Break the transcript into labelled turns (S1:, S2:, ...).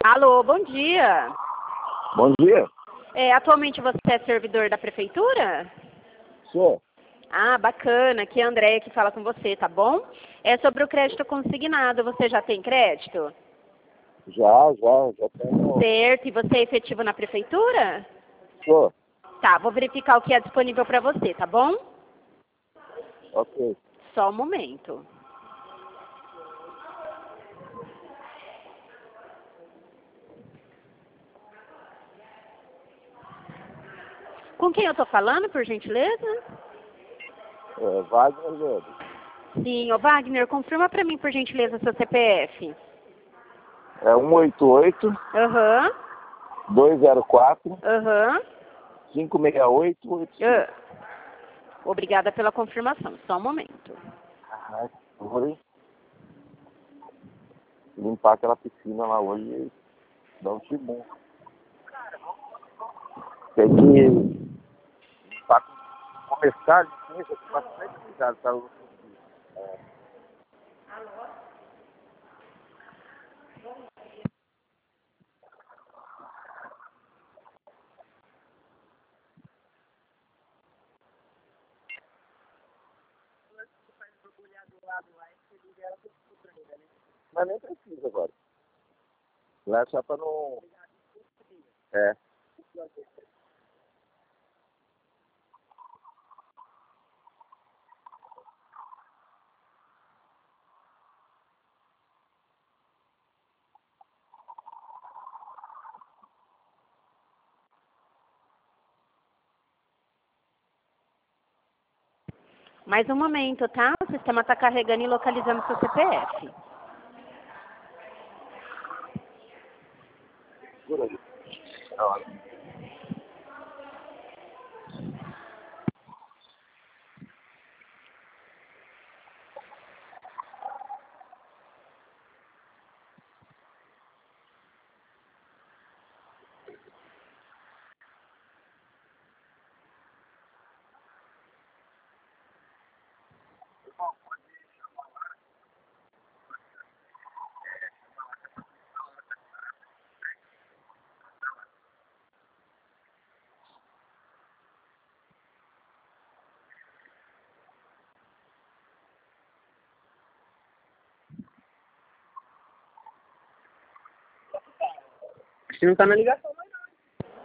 S1: Alô, bom dia.
S2: Bom dia.
S1: Atualmente você é servidor da prefeitura?
S2: Sou.
S1: Ah, bacana. Aqui é a Andréia que fala com você, tá bom? É sobre o crédito consignado. Você já tem crédito?
S2: Já tenho.
S1: Certo. E você é efetivo na prefeitura?
S2: Sou.
S1: Tá, vou verificar o que é disponível para você, tá bom?
S2: Ok.
S1: Só um momento. Com quem eu tô falando, por gentileza?
S2: Wagner Gomes.
S1: Sim, ô Wagner, confirma para mim, por gentileza, seu CPF.
S2: É 188
S1: Aham,
S2: 204
S1: aham.
S2: 56885.
S1: Obrigada pela confirmação. Só um momento.
S2: Vou limpar aquela piscina lá hoje e dar um tibum. Tem que limpar com começar a limpeza com bastante cuidado para o Mas nem precisa agora. Lá é só para não. É.
S1: Mais um momento, tá? O sistema está carregando e localizando seu CPF.
S2: Por aí. Na hora.
S3: Acho que não tá na ligação.